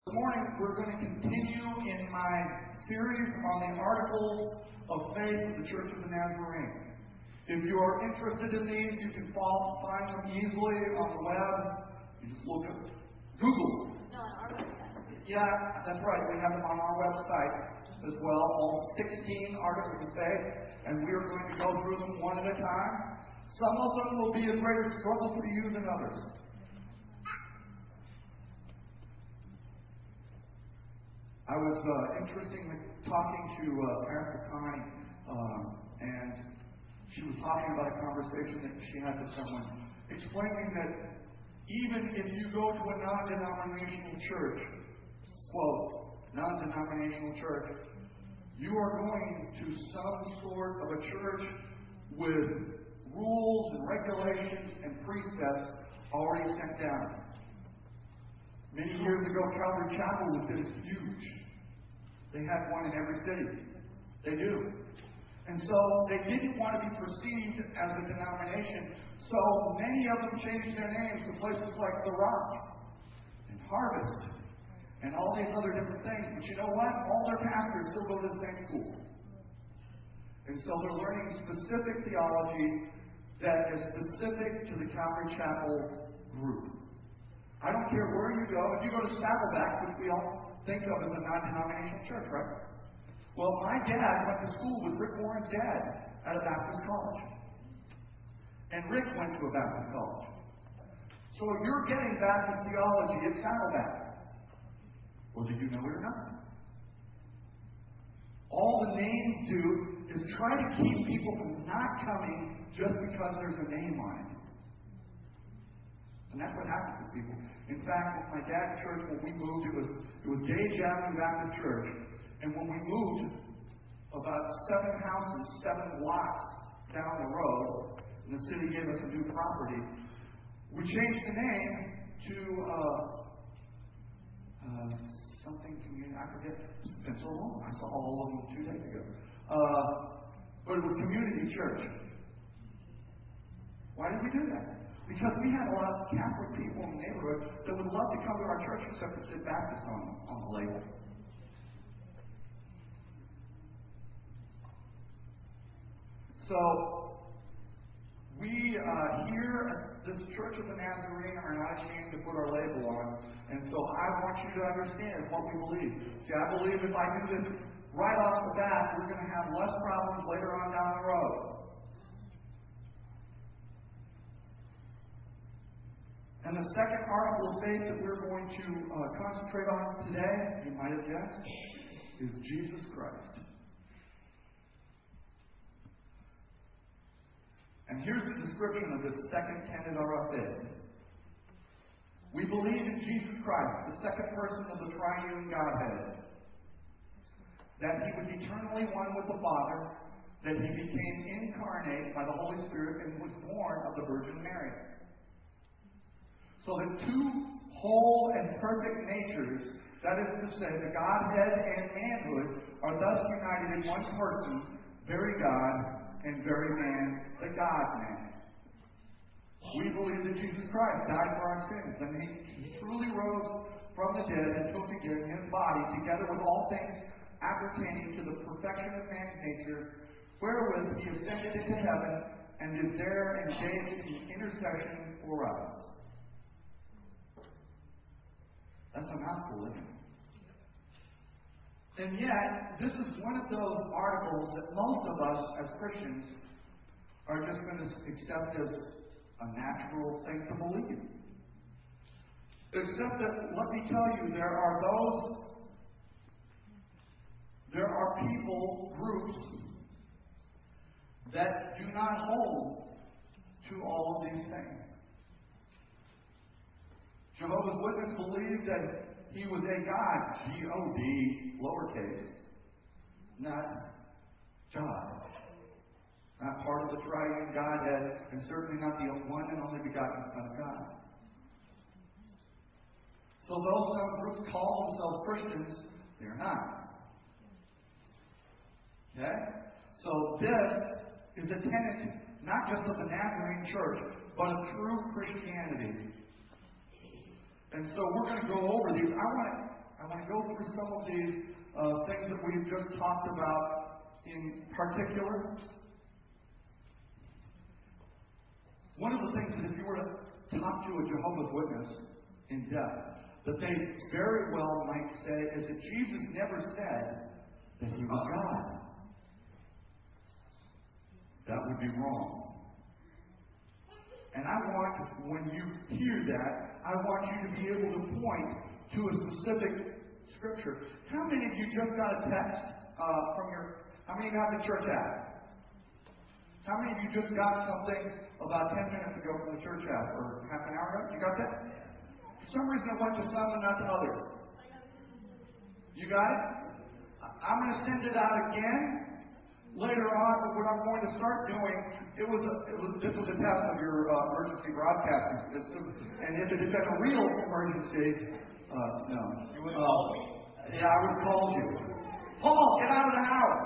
This morning we're going to continue in my series on the Articles of Faith of the Church of the Nazarene. If you are interested in these, you can find them easily on the web. You just look at Google. No, on our website. Yeah, that's right. We have them on our website as well, all 16 Articles of Faith, and we are going to go through them one at a time. Some of them will be a greater struggle for you than others. I was interestingly talking to Pastor Connie, and she was talking about a conversation that she had with someone, explaining that even if you go to a non-denominational church, quote, non-denominational church, you are going to some sort of a church with rules and regulations and precepts already sent down. Many years ago, Calvary Chapel was huge. They had one in every city. They do. And so they didn't want to be perceived as a denomination. So many of them changed their names to places like The Rock and Harvest and all these other different things. But you know what? All their pastors still go to the same school. And so they're learning specific theology that is specific to the Calvary Chapel group. I don't care where you go. If you go to Saddleback, which we all think of as a non-denominational church, right? Well, my dad went to school with Rick Warren's dad at a Baptist college. And Rick went to a Baptist college. So you're getting Baptist theology at Saddleback. Well, did you know it or not? All the names do is try to keep people from not coming just because there's a name on it. And that's what happens with people. In fact, with my dad's church, when we moved, it was Gage Avenue Baptist Church. And when we moved about 7 houses, 7 blocks down the road, and the city gave us a new property, we changed the name to something community. I forget. It's been so long. I saw all of them 2 days ago. But it was Community Church. Why did we do that? Because we had a lot of Catholic people in the neighborhood that would love to come to our church except it said Baptist on the label. So, we here at this Church of the Nazarene are not ashamed to put our label on. And so I want you to understand what we believe. See, I believe if I do this right off the bat, we're going to have less problems later on down the road. And the second article of faith that we're going to concentrate on today, you might have guessed, is Jesus Christ. And here's the description of this second tenet of our faith. We believe in Jesus Christ, the second person of the triune Godhead, that He was eternally one with the Father, that He became incarnate by the Holy Spirit and was born of the Virgin Mary. So that two whole and perfect natures, that is to say, the Godhead and manhood, are thus united in one person, very God and very man, the God-man. We believe that Jesus Christ died for our sins, and He truly rose from the dead and took again His body, together with all things appertaining to the perfection of man's nature, wherewith He ascended into heaven and is there engaged in intercession for us. That's a mouthful, isn't it? And yet, this is one of those articles that most of us as Christians are just going to accept as a natural thing to believe. Except that, let me tell you, there are people, groups, that do not hold to all of these things. Jehovah's Witnesses believe that He was a God, G-O-D, lowercase, not God. Not part of the triune Godhead, and certainly not the one and only begotten Son of God. So those some groups call themselves Christians, they're not. Okay? So this is a tenet, not just of the Nazarene Church, but of true Christianity. And so we're going to go over these. I I want to go through some of these things that we've just talked about in particular. One of the things that if you were to talk to a Jehovah's Witness in depth, that they very well might say is that Jesus never said that he was God. That would be wrong. And I want, when you hear that, I want you to be able to point to a specific scripture. How many of you just got a text how many got the church app? How many of you just got something about 10 minutes ago from the church app, or half an hour ago? You got that? For some reason it went to some and not to others. You got it? I'm going to send it out again later on, but what I'm going to start doing, this was a test of your emergency broadcasting system, and if it had been a real emergency, no. You would have called me? Yeah, I would have called you. Paul, get out of the house!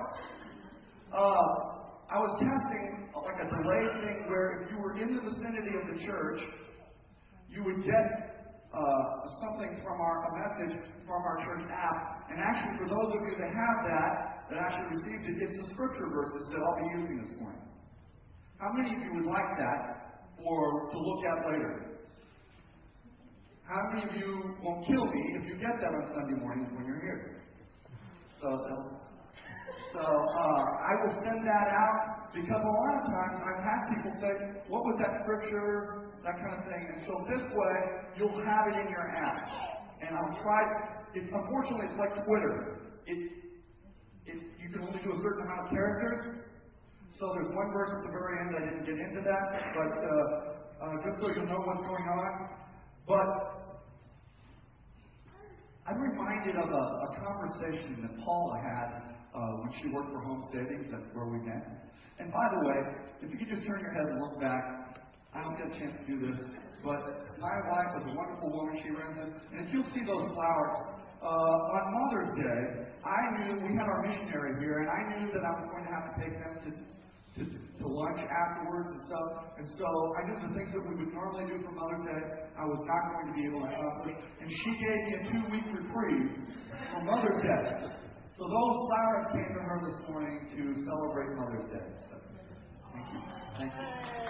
I was testing like a delay thing where if you were in the vicinity of the church, you would get something from a message from our church app. And actually, for those of you that have that actually received it, it's the scripture verses that I'll be using this morning. How many of you would like that to look at later? How many of you won't kill me if you get that on Sunday mornings when you're here? So I will send that out because a lot of times I've had people say, what was that scripture? That kind of thing. And so this way, you'll have it in your app. And I'll try, unfortunately, it's like Twitter. You can only do a certain amount of characters. So there's one verse at the very end, I didn't get into that, but just so you'll know what's going on. But I'm reminded of a conversation that Paula had when she worked for Home Savings. That's where we met. And by the way, if you could just turn your head and look back, I don't get a chance to do this, but my wife was a wonderful woman. She runs it. And if you'll see those flowers, on Mother's Day, I knew we had our missionary here, and I knew that I was going to have to take them to lunch afterwards and stuff. And so I knew the things that we would normally do for Mother's Day, I was not going to be able to accomplish. And she gave me a 2-week reprieve for Mother's Day. So those flowers came to her this morning to celebrate Mother's Day. So, thank you. Thank you.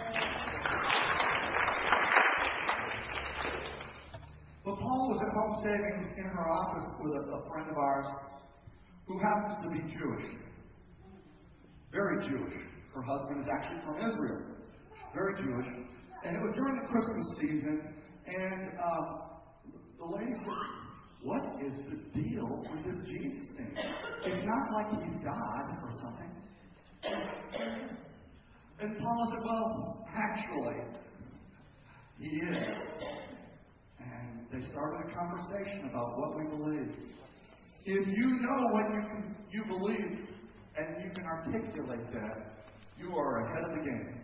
But Paul was at Home Savings in her office with a friend of ours who happens to be Jewish. Very Jewish. Her husband is actually from Israel. Very Jewish. And it was during the Christmas season, and the lady said, what is the deal with this Jesus thing? It's not like he's God or something. And Paula said, well, actually, he is. And they started a conversation about what we believe. If you know what you believe and you can articulate that, you are ahead of the game.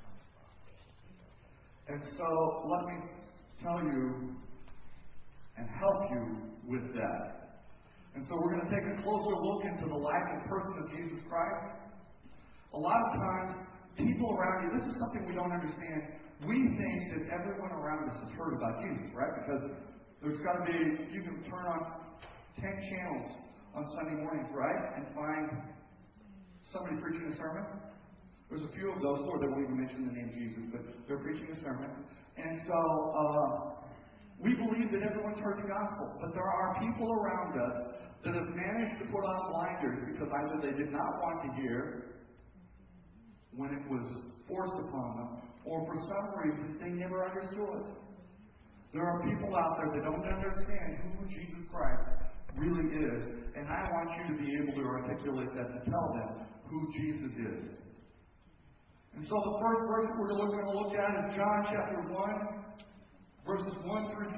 And so let me tell you and help you with that. And so we're going to take a closer look into the life and person of Jesus Christ. A lot of times, people around you, this is something we don't understand. We think that everyone around us has heard about Jesus, right? Because there's got to be, you can turn on 10 channels on Sunday mornings, right? And find somebody preaching a sermon. There's a few of those, or they won't even mention the name Jesus, but they're preaching a sermon. And so, we believe that everyone's heard the gospel, but there are people around us that have managed to put on blinders because either they did not want to hear when it was forced upon them, or for some reason they never understood. There are people out there that don't understand who Jesus Christ really is, and I want you to be able to articulate that to tell them who Jesus is. And so the first verse we're going to look at is John chapter 1, verses 1 through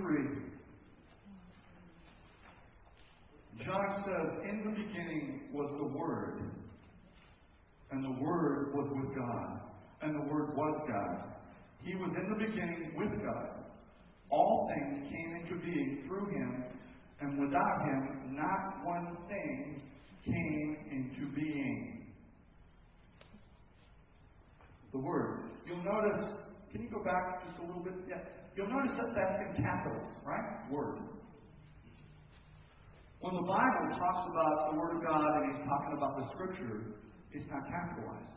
3. John says, in the beginning was the Word, and the Word was with God, and the Word was God. He was in the beginning with God. All things came into being through Him, and without Him, not one thing came into being. The Word. You'll notice, can you go back just a little bit? Yeah. You'll notice that that's in capitals, right? Word. When the Bible talks about the Word of God and he's talking about the Scripture, it's not capitalized.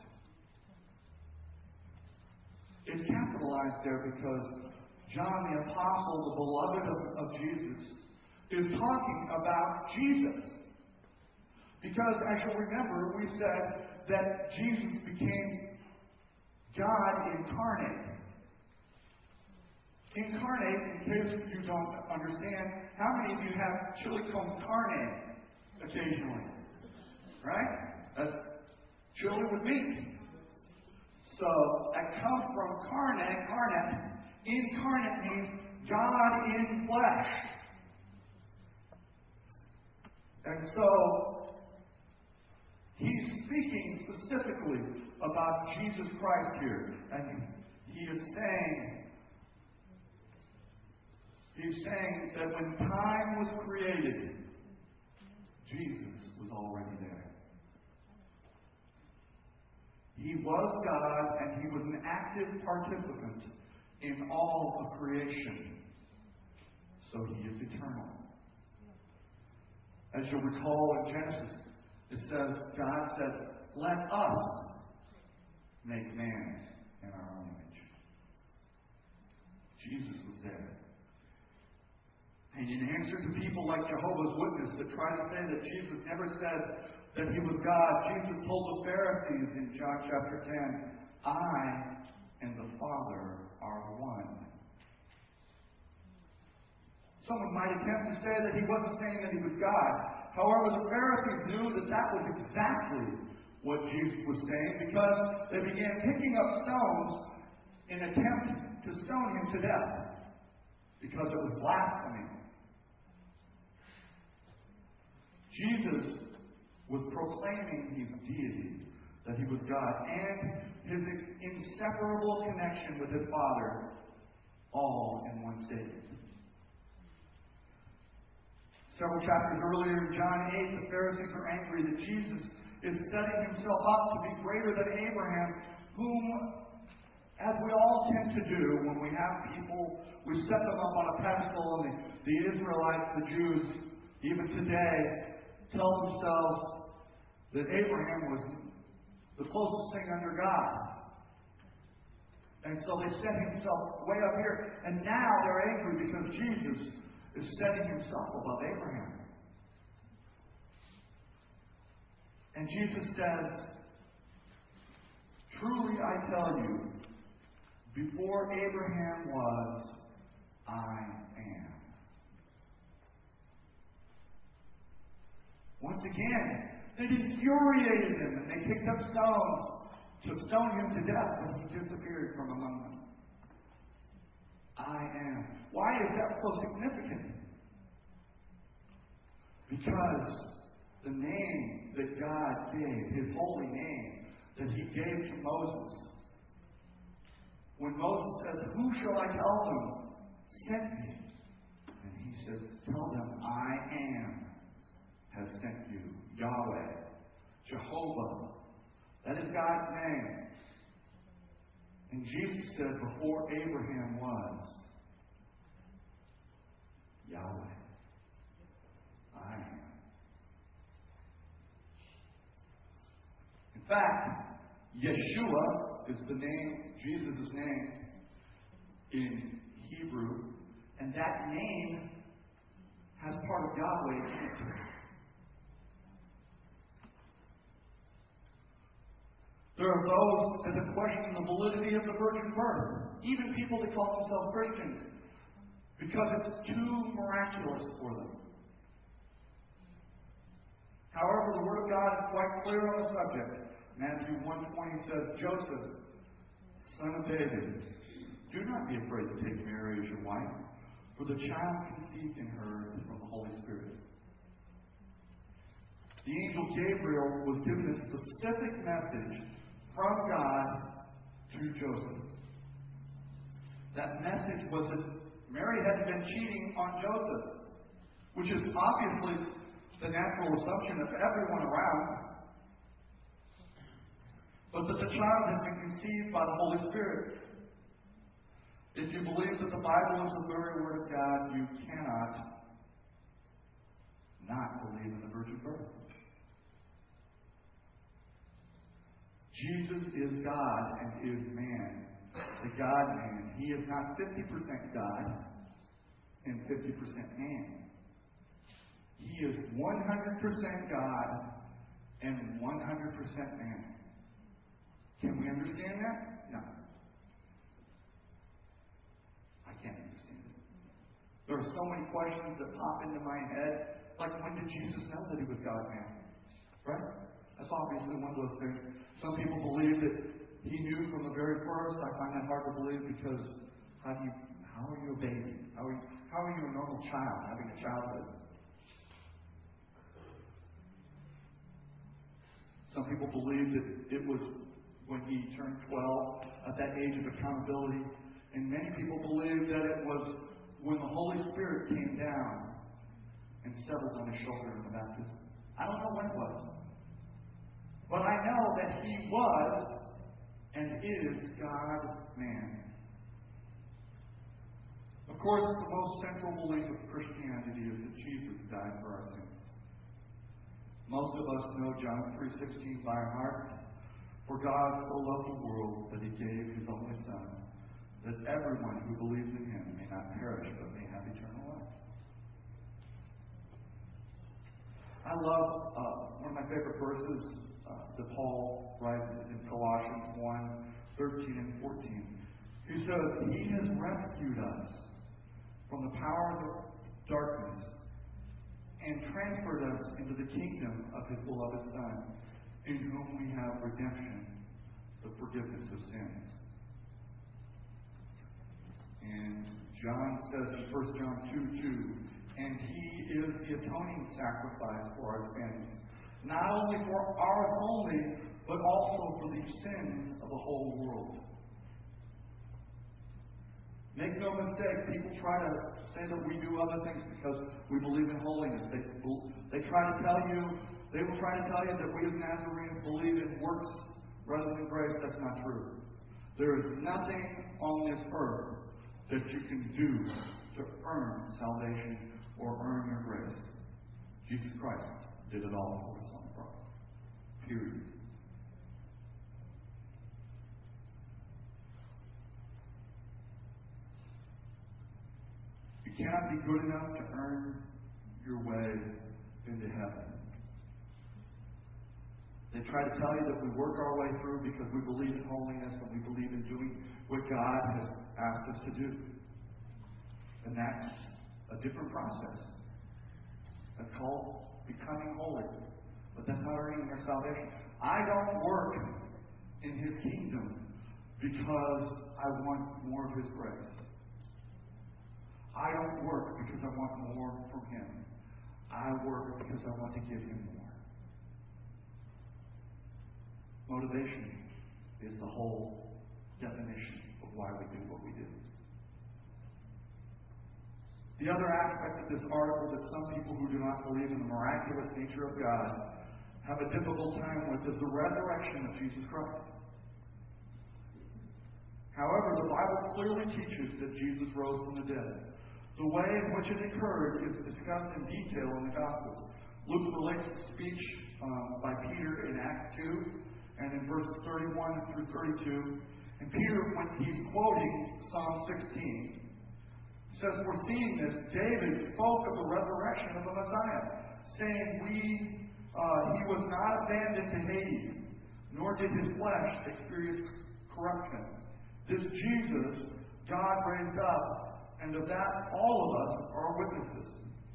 It's capitalized there because John the Apostle, the beloved of Jesus, is talking about Jesus. Because, as you'll remember, we said that Jesus became God incarnate. Incarnate, in case you don't understand, how many of you have chili con carne occasionally? Right? That's chili with meat. So, that comes from carne. Incarnate means God in flesh. And so, he's speaking specifically about Jesus Christ here. And he's saying that when time was created, Jesus was already there. He was God, and he was an active participant in all of creation. So he is eternal. As you'll recall in Genesis, it says, God said, "Let us make man in our own image." Jesus was there. And in answer to people like Jehovah's Witnesses that try to say that Jesus never said that he was God, Jesus told the Pharisees in John chapter 10, "I and the Father are one." Someone might attempt to say that he wasn't saying that he was God. However, the Pharisees knew that that was exactly what Jesus was saying, because they began picking up stones in an attempt to stone him to death, because it was blasphemy. Jesus was proclaiming his deity, that he was God, and his inseparable connection with his Father, all in one statement. Several chapters earlier in John 8, the Pharisees are angry that Jesus is setting himself up to be greater than Abraham, whom, as we all tend to do when we have people, we set them up on a pedestal, and the Israelites, the Jews, even today, tell themselves that Abraham was the closest thing under God. And so they set himself way up here. And now they're angry because Jesus is setting himself above Abraham. And Jesus says, "Truly I tell you, before Abraham was, I am." Once again, it infuriated him, and they picked up stones to stone him to death, but he disappeared from among them. I am. Why is that so significant? Because the name that God gave, his holy name, that he gave to Moses, when Moses says, "Who shall I tell them sent me?" And he says, "Tell them, I am has sent you." Yahweh, Jehovah. That is God's name. And Jesus said, before Abraham was, Yahweh, I am. In fact, Yeshua is the name, Jesus' name in Hebrew, and that name has part of Yahweh in it. There are those that have questioned the validity of the virgin birth, even people that call themselves Christians, because it's too miraculous for them. However, the Word of God is quite clear on the subject. Matthew 1:20 says, "Joseph, son of David, do not be afraid to take Mary as your wife, for the child conceived in her is from the Holy Spirit." The angel Gabriel was given a specific message from God to Joseph. That message was that Mary had been cheating on Joseph, which is obviously the natural assumption of everyone around, but that the child had been conceived by the Holy Spirit. If you believe that the Bible is the very Word of God, you cannot not believe in the virgin birth. Jesus is God and is man, the God-man. He is not 50% God and 50% man. He is 100% God and 100% man. Can we understand that? No. I can't understand it. There are so many questions that pop into my head. Like, when did Jesus know that he was God-man? Right? That's obviously one of those things. Some people believe that he knew from the very first. I find that hard to believe because how are you a baby? How are you a normal child having a childhood? Some people believe that it was when he turned 12 at that age of accountability. And many people believe that it was when the Holy Spirit came down and settled on his shoulder in the baptism. I don't know when it was. But I know that he was and is God-man. Of course, the most central belief of Christianity is that Jesus died for our sins. Most of us know John 3:16 by heart. For God so loved the world that he gave his only Son, that everyone who believes in him may not perish but may have eternal life. I love one of my favorite verses that Paul writes is in Colossians 1:13 and 14. He says, he has rescued us from the power of darkness and transferred us into the kingdom of his beloved Son, in whom we have redemption, the forgiveness of sins. And John says in 1 John 2:2, and he is the atoning sacrifice for our sins, not only for ours only, but also for the sins of the whole world. Make no mistake, people try to say that we do other things because we believe in holiness. They will try to tell you that we as Nazarenes believe in works rather than grace. That's not true. There is nothing on this earth that you can do to earn salvation or earn your grace. Jesus Christ did it all for us on the cross. Period. You cannot be good enough to earn your way into heaven. They try to tell you that we work our way through because we believe in holiness and we believe in doing what God has asked us to do. And that's a different process. That's called becoming holy. But that's not earning your salvation. I don't work in his kingdom because I want more of his grace. I don't work because I want more from him. I work because I want to give him more. Motivation is the whole definition of why we do what we do. The other aspect of this article that some people who do not believe in the miraculous nature of God have a difficult time with is the resurrection of Jesus Christ. However, the Bible clearly teaches that Jesus rose from the dead. The way in which it occurred is discussed in detail in the Gospels. Luke relates the speech by Peter in Acts 2 and in verses 31 through 32. And Peter, when he's quoting Psalm 16, says, foreseeing this, David spoke of the resurrection of the Messiah, saying, he was not abandoned to Hades, nor did his flesh experience corruption. This Jesus God raised up, and of that all of us are witnesses.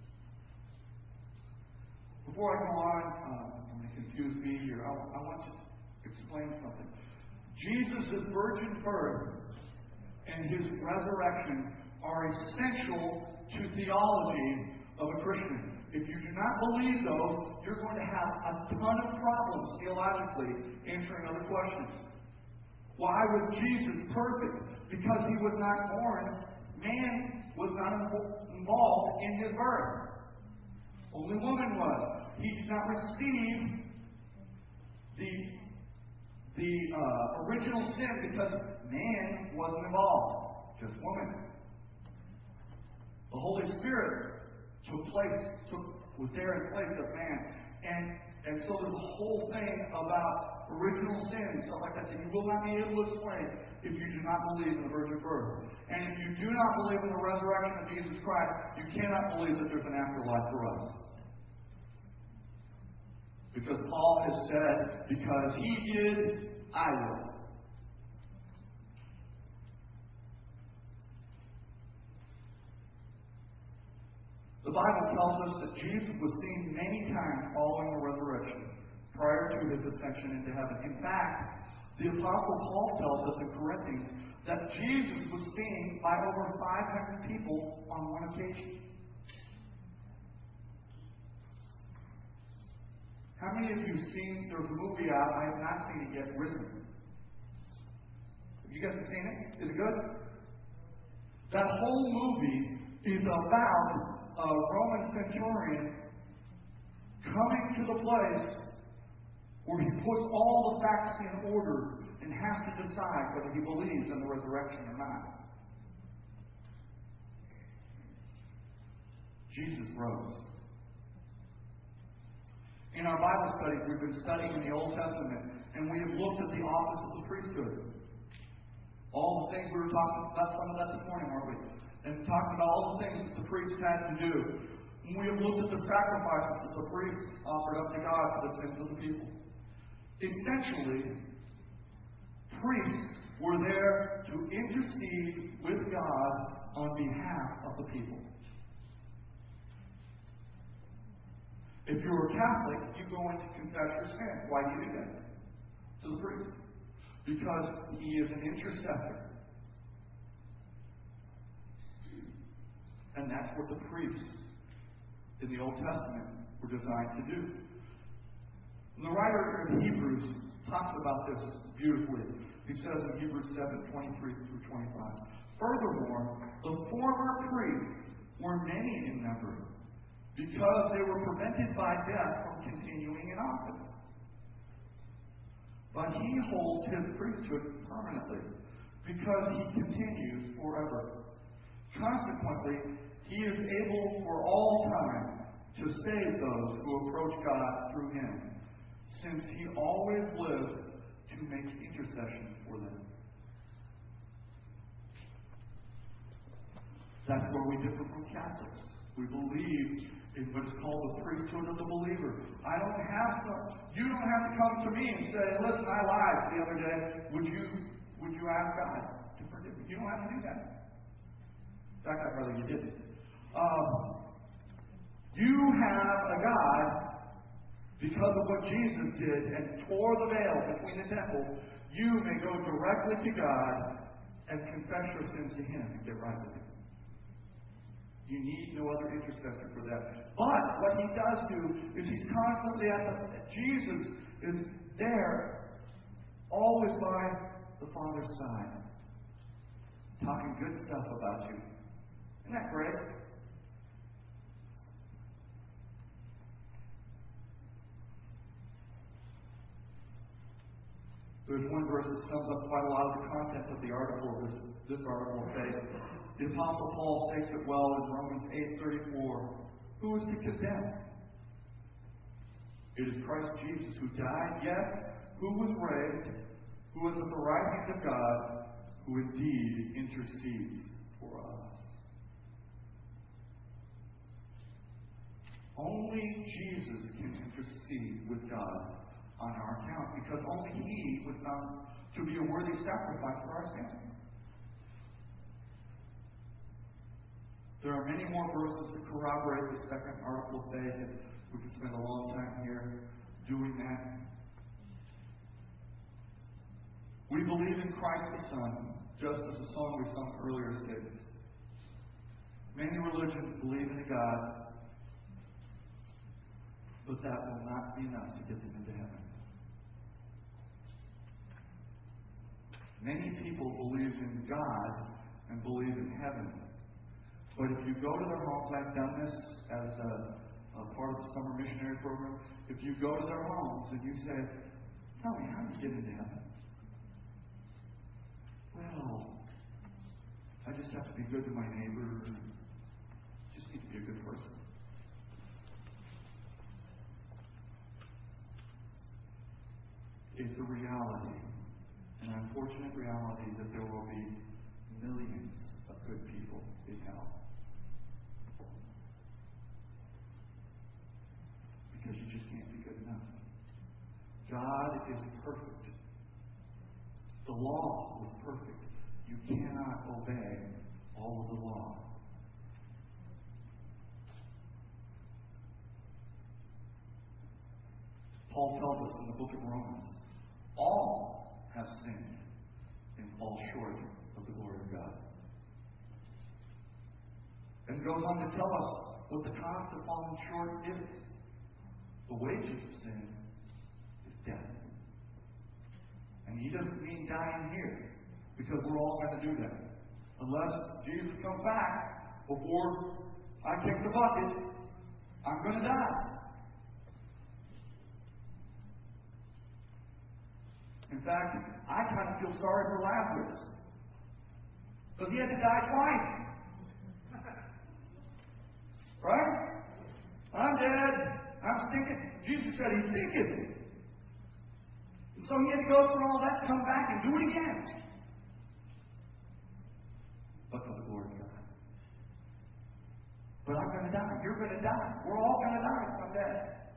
Before I go on, I'm going to confuse me here. I want to explain something. Jesus' virgin birth and his resurrection are essential to theology of a Christian. If you do not believe those, you're going to have a ton of problems theologically answering other questions. Why was Jesus perfect? Because he was not born. Man was not involved in his birth. Only woman was. He did not receive the original sin because man wasn't involved. Just woman. The Holy Spirit took was there in place of man. And so there's a whole thing about original sin and stuff like that you will not be able to explain if you do not believe in the virgin birth. And if you do not believe in the resurrection of Jesus Christ, you cannot believe that there's an afterlife for us. Because Paul has said, because he did, I will. The Bible tells us that Jesus was seen many times following the resurrection, prior to his ascension into heaven. In fact, the Apostle Paul tells us in Corinthians that Jesus was seen by over 500 people on one occasion. How many of you have seen, there's a movie out, I have not seen it yet, Risen? Have you guys seen it? Is it good? That whole movie is about a Roman centurion coming to the place where he puts all the facts in order and has to decide whether he believes in the resurrection or not. Jesus rose. In our Bible studies, we've been studying in the Old Testament, and we have looked at the office of the priesthood. All the things we were talking about, some of that this morning, weren't we? And talking about all the things that the priests had to do. And we have looked at the sacrifices that the priests offered up to God for the sins of the people. Essentially, priests were there to intercede with God on behalf of the people. If you're a Catholic, you go in to confess your sin. Why do you do that? To the priest. Because he is an intercessor. And that's what the priests in the Old Testament were designed to do. And the writer of Hebrews talks about this beautifully. He says in Hebrews 7:23 through 25, furthermore, the former priests were many in number, because they were prevented by death from continuing in office. But he holds his priesthood permanently, because he continues forever. Consequently, he is able for all time to save those who approach God through him, since he always lives to make intercession for them. That's where we differ from Catholics. We believe in what's called the priesthood of the believer. You don't have to come to me and say, listen, I lied the other day. Would you ask God to forgive me? You don't have to do that. In fact, I'd rather you didn't. You have a God, because of what Jesus did and tore the veil between the temple, you may go directly to God and confess your sins to him and get right with him. You need no other intercessor for that. But what he does do is he's constantly Jesus is there, always by the Father's side, talking good stuff about you. Isn't that great? There's one verse that sums up quite a lot of the content of the article, this article of faith. The Apostle Paul states it well in Romans 8:34. Who is to condemn? It is Christ Jesus who died, yes, who was raised, who is at the right hand of God, who indeed intercedes for us. Only Jesus can intercede with God on our account, because only he was found to be a worthy sacrifice for our sins. There are many more verses that corroborate the second article of faith, and we could spend a long time here doing that. We believe in Christ the Son, just as the song we sung earlier states. Many religions believe in a God, but that will not be enough to get them into heaven. Many people believe in God and believe in heaven. But if you go to their homes, I've done this as a part of the summer missionary program. If you go to their homes and you say, tell me, how do you get into heaven? Well, I just have to be good to my neighbor. Just need to be a good person. It's a reality, an unfortunate reality, that there will be millions of good people in hell. Because you just can't be good enough. God is perfect. The law was perfect. You cannot obey all of the law. Paul tells us in the book of Romans, all have sinned and fall short of the glory of God. And goes on to tell us what the cost of falling short is. The wages of sin is death. And he doesn't mean dying here, because we're all going to do that. Unless Jesus comes back before I kick the bucket, I'm going to die. In fact, I kind of feel sorry for Lazarus, because he had to die twice. Right? I'm dead. I'm stinking. Jesus said he's stinking. And so he had to go through all that, come back, and do it again. But for the glory of God. But I'm going to die. You're going to die. We're all going to die someday.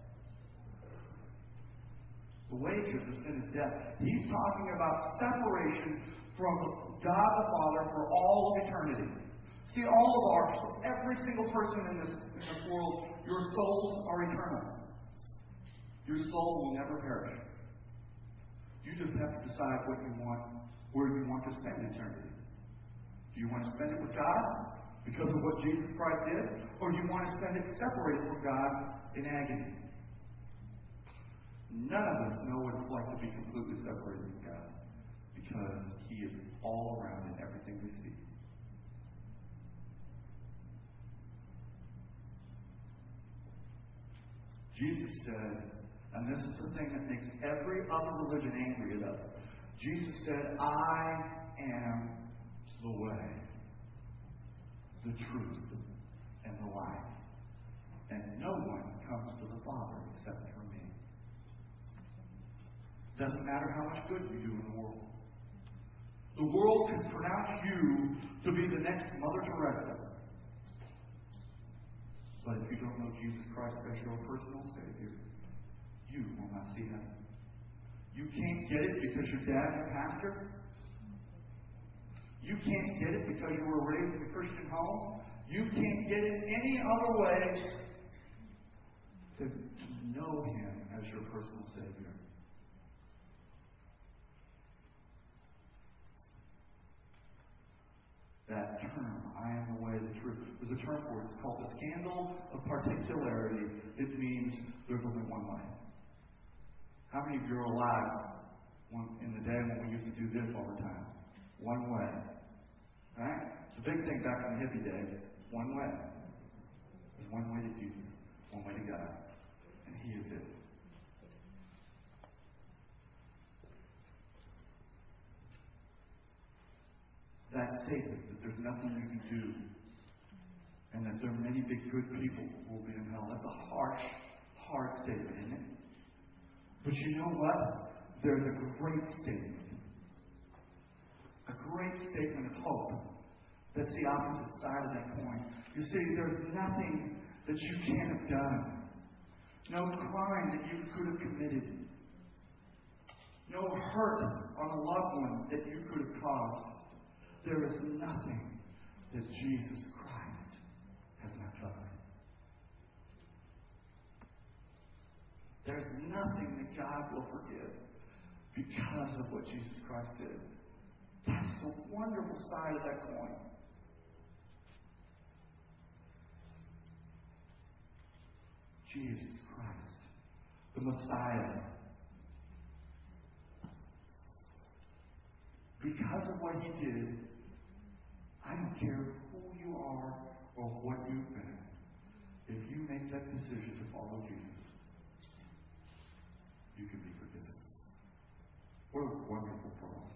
The wages of sin is death. He's talking about separation from God the Father for all of eternity. See, all of every single person in this world, your souls are eternal. Your soul will never perish. You just have to decide what you want, where you want to spend eternity. Do you want to spend it with God because of what Jesus Christ did? Or do you want to spend it separated from God in agony? None of us know what it's like to be completely separated from God, because He is all around in everything we see. Jesus said, and this is the thing that makes every other religion angry at us. Jesus said, I am the way, the truth, and the life. And no one comes to the Father except through me. Doesn't matter how much good you do in the world. The world can pronounce you to be the next Mother Teresa. But if you don't know Jesus Christ as your personal Savior, you will not see heaven. You can't get it because your dad's a pastor. You can't get it because you were raised in a Christian home. You can't get it any other way to know Him as your personal Savior. That term, I am the way, the truth. There's a term for it. It's called the scandal of particularity. It means there's only one way. How many of you are alive in the day when we used to do this all the time? One way. Right? It's a big thing back in the hippie days. One way. There's one way to Jesus. One way to God. And He is it. That statement that there's nothing you can do and that there are many big good people who will be in hell, that's a harsh, hard statement, isn't it? But you know what? There's a great statement. A great statement of hope. That's the opposite side of that coin. You see, there's nothing that you can't have done. No crime that you could have committed. No hurt on a loved one that you could have caused. There is nothing that Jesus Christ has not covered. There's nothing that God will forgive because of what Jesus Christ did. That's the wonderful side of that coin. Jesus Christ, the Messiah. Because of what He did, I don't care who you are or what you've been. If you make that decision to follow Jesus, you can be forgiven. What a wonderful promise.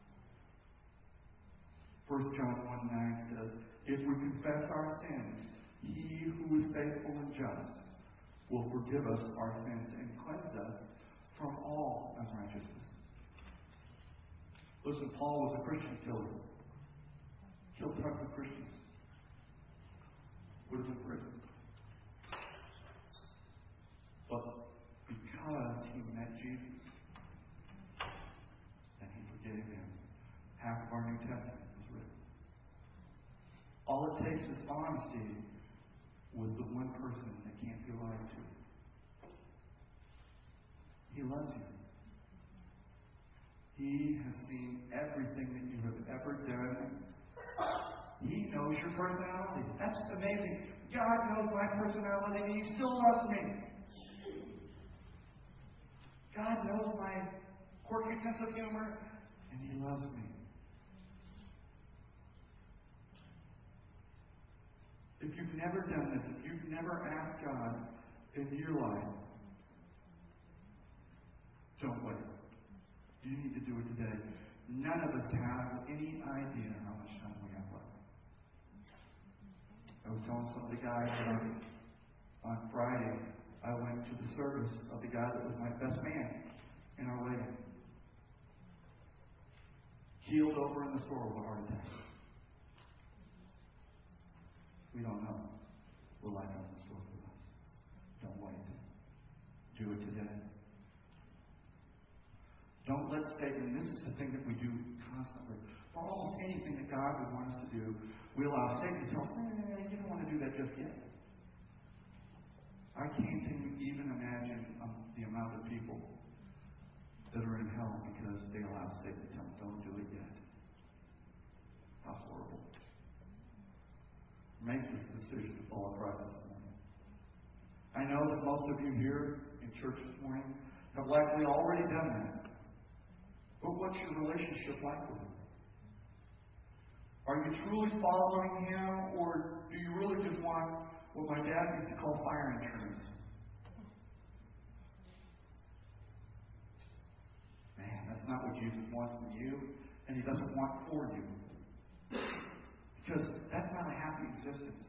1 John 1:9 says, if we confess our sins, He who is faithful and just will forgive us our sins and cleanse us from all unrighteousness. Listen, Paul was a Christian killer. Killed tons of Christians. Would have been prison. But because he met Jesus and he forgave him, half of our New Testament was written. All it takes is honesty with the one person that can't be lied to. He loves you. He has seen everything that you have ever done. He knows your personality. That's amazing. God knows my personality and He still loves me. God knows my quirky sense of humor and He loves me. If you've never done this, if you've never asked God into your life, don't wait. You need to do it today. None of us have any idea how much time we have left. I was telling some of the guys on Friday, I went to the service of the guy that was my best man in our wedding. Keeled over in the store with a heart attack. We don't know. Will life have in store for us? Don't wait. Do it today. Don't let Satan, this is the thing that we do constantly. For almost anything that God would want us to do, we allow Satan to tell us, you don't want to do that just yet. I can't even imagine the amount of people that are in hell because they allow Satan to tell them, don't do it yet. How horrible. Make this decision to follow Christ this morning. I know that most of you here in church this morning have likely already done that. But what's your relationship like with Him? Are you truly following Him, or do you really just want what my dad used to call fire insurance? Man, that's not what Jesus wants from you, and He doesn't want for you. Because that's not a happy existence.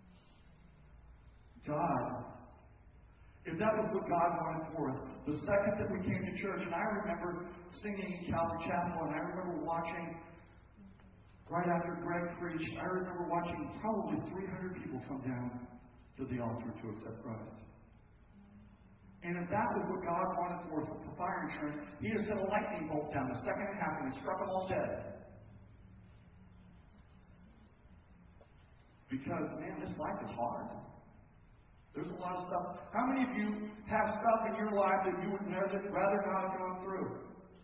God, if that was what God wanted for us, the second that we came to church, and I remember singing in Calvary Chapel, and I remember watching, right after Greg preached, I remember watching probably 300 people come down to the altar to accept Christ. And if that was what God wanted for us for fire insurance, He had sent a lightning bolt down the second it happened and struck them all dead. Because, man, this life is hard. There's a lot of stuff. How many of you have stuff in your life that you would rather not have gone through?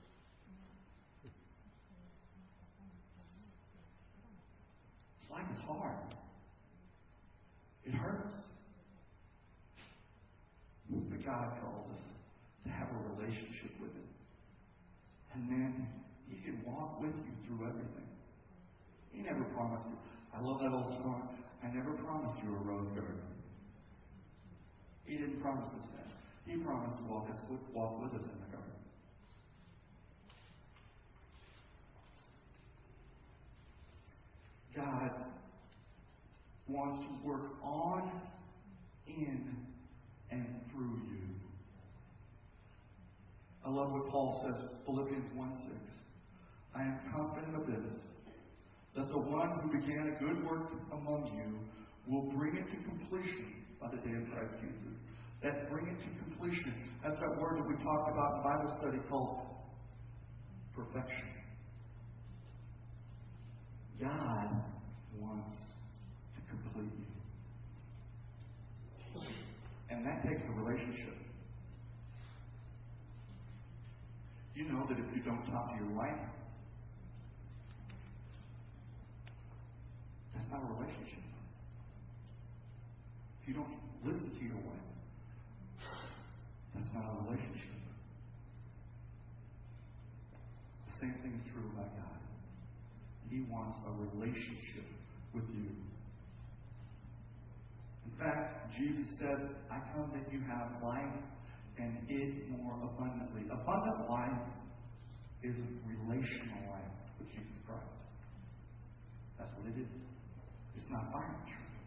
Life is hard. It hurts. But God calls us to have a relationship with Him. And then He can walk with you through everything. He never promised you. I love that old song. I never promised you a rose garden. He didn't promise us that. He promised to walk with us in the garden. God wants to work on, in, and through you. I love what Paul says, Philippians 1:6. I am confident of this, that the one who began a good work among you will bring it to completion by the day of Christ Jesus. That bring it to completion. That's that word that we talked about in Bible study called perfection. God wants to complete you. And that takes a relationship. You know that if you don't talk to your wife, that's not a relationship. If you don't listen to your wife, that's not a relationship. The same thing is true about God. He wants a relationship with you. In fact, Jesus said, I come that you have life and it more abundantly. Abundant life is a relational life with Jesus Christ. That's what it is. It's not fire insurance.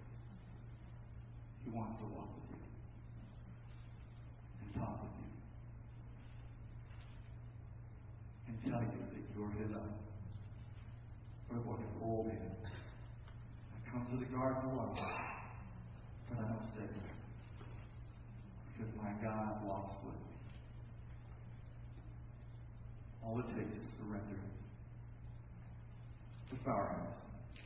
He wants to walk with you and talk with you and tell you that you're His own. But what if all in? I come to the garden alone, but I don't stay there. Because my God walks with me. All it takes is surrender. Let's bow our heads.